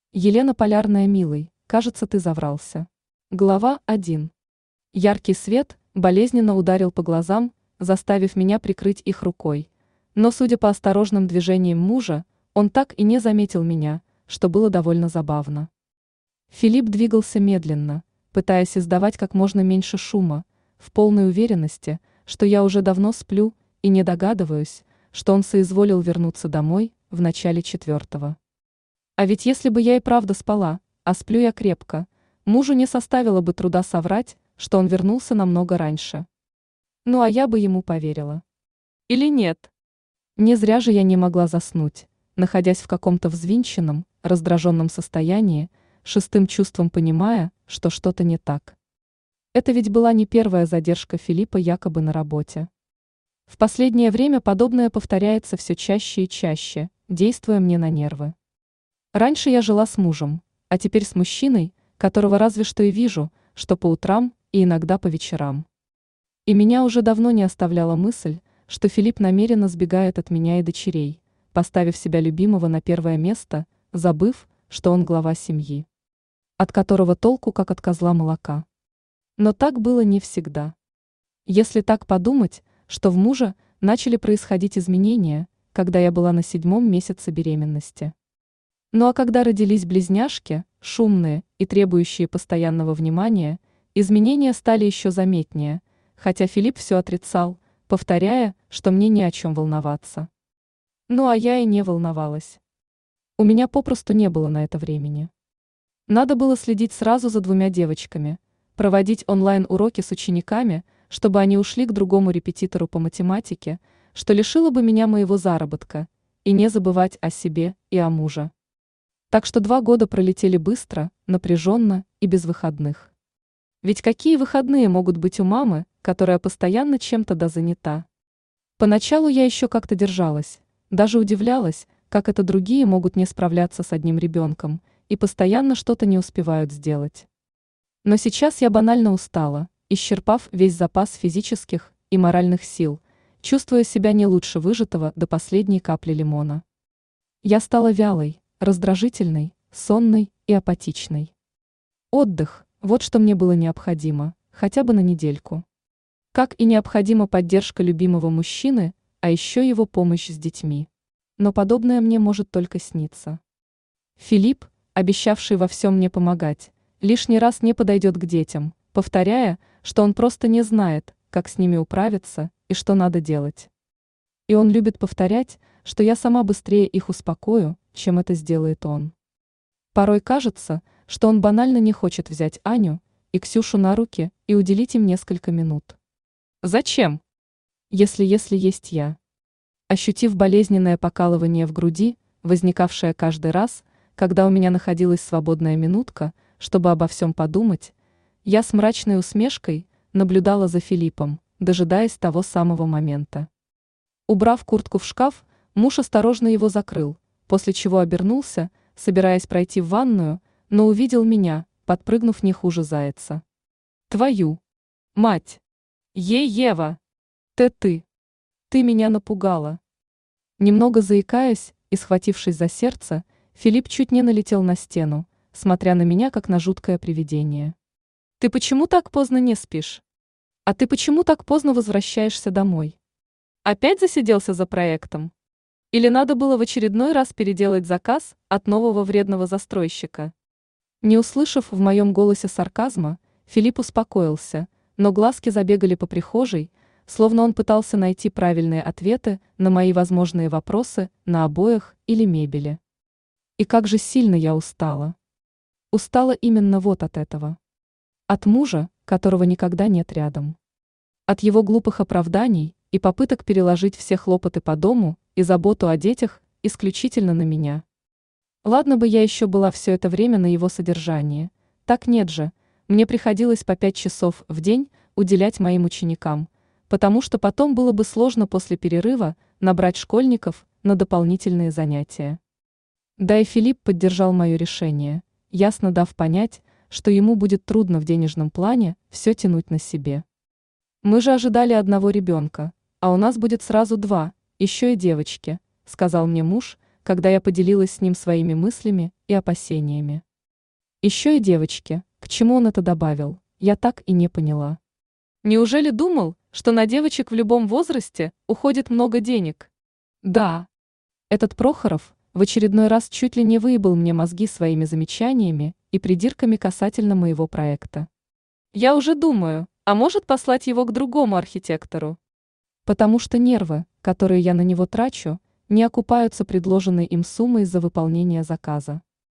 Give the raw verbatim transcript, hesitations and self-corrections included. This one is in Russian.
Елена Полярная, милый, кажется, ты заврался. Глава один. Яркий свет болезненно ударил по глазам, заставив меня прикрыть их рукой. Но, судя по осторожным движениям мужа, он так и не заметил меня, что было довольно забавно. Филипп двигался медленно, пытаясь издавать как можно меньше шума, в полной уверенности, что я уже давно сплю и не догадываюсь, что он соизволил вернуться домой в начале четвертого. А ведь если бы я и правда спала, а сплю я крепко, мужу не составило бы труда соврать, что он вернулся намного раньше. Ну а я бы ему поверила. Или нет? Не зря же я не могла заснуть, находясь в каком-то взвинченном, раздраженном состоянии, шестым чувством понимая, что что-то не так. Это ведь была не первая задержка Филиппа якобы на работе. В последнее время подобное повторяется все чаще и чаще, действуя мне на нервы. Раньше я жила с мужем, а теперь с мужчиной, которого разве что и вижу, что по утрам и иногда по вечерам. И меня уже давно не оставляла мысль, что Филипп намеренно сбегает от меня и дочерей, поставив себя любимого на первое место, забыв, что он глава семьи, от которого толку как от козла молока. Но так было не всегда. Если так подумать, что в муже начали происходить изменения, когда я была на седьмом месяце беременности. Ну а когда родились близняшки, шумные и требующие постоянного внимания, изменения стали еще заметнее, хотя Филипп все отрицал, повторяя, что мне не о чем волноваться. Ну а я и не волновалась. У меня попросту не было на это времени. Надо было следить сразу за двумя девочками, проводить онлайн-уроки с учениками, чтобы они ушли к другому репетитору по математике, что лишило бы меня моего заработка, и не забывать о себе и о муже. Так что два года пролетели быстро, напряженно и без выходных. Ведь какие выходные могут быть у мамы, которая постоянно чем-то да занята? Поначалу я еще как-то держалась, даже удивлялась, как это другие могут не справляться с одним ребенком и постоянно что-то не успевают сделать. Но сейчас я банально устала, исчерпав весь запас физических и моральных сил, чувствуя себя не лучше выжатого до последней капли лимона. Я стала вялой, раздражительной, сонной и апатичной. Отдых – вот что мне было необходимо, хотя бы на недельку. Как и необходима поддержка любимого мужчины, а еще его помощь с детьми. Но подобное мне может только сниться. Филипп, обещавший во всем мне помогать, лишний раз не подойдет к детям, повторяя, что он просто не знает, как с ними управиться и что надо делать. И он любит повторять, что я сама быстрее их успокою, чем это сделает он. Порой кажется, что он банально не хочет взять Аню и Ксюшу на руки и уделить им несколько минут. Зачем? Если если есть я. Ощутив болезненное покалывание в груди, возникавшее каждый раз, когда у меня находилась свободная минутка, чтобы обо всем подумать, я с мрачной усмешкой наблюдала за Филиппом, дожидаясь того самого момента. Убрав куртку в шкаф, муж осторожно его закрыл, после чего обернулся, собираясь пройти в ванную, но увидел меня, подпрыгнув не хуже зайца. Твою мать! Ей, Ева! Ты ты! Ты меня напугала! Немного заикаясь и схватившись за сердце, Филипп чуть не налетел на стену, смотря на меня как на жуткое привидение. Ты почему так поздно не спишь? А ты почему так поздно возвращаешься домой? Опять засиделся за проектом? Или надо было в очередной раз переделать заказ от нового вредного застройщика? Не услышав в моем голосе сарказма, Филипп успокоился, но глазки забегали по прихожей, словно он пытался найти правильные ответы на мои возможные вопросы на обоях или мебели. И как же сильно я устала. Устала именно вот от этого. От мужа, которого никогда нет рядом. От его глупых оправданий и попыток переложить все хлопоты по дому и заботу о детях исключительно на меня. Ладно бы я еще была все это время на его содержании, так нет же, мне приходилось по пять часов в день уделять моим ученикам, потому что потом было бы сложно после перерыва набрать школьников на дополнительные занятия. Да и Филипп поддержал мое решение, ясно дав понять, что ему будет трудно в денежном плане все тянуть на себе. Мы же ожидали одного ребенка, а у нас будет сразу два, еще и девочки, сказал мне муж, когда я поделилась с ним своими мыслями и опасениями. Еще и девочки, к чему он это добавил, я так и не поняла. Неужели думал, что на девочек в любом возрасте уходит много денег? Да. Этот Прохоров в очередной раз чуть ли не выебал мне мозги своими замечаниями и придирками касательно моего проекта. Я уже думаю, а может послать его к другому архитектору? Потому что нервы, которые я на него трачу, не окупаются предложенной им суммой за выполнение заказа.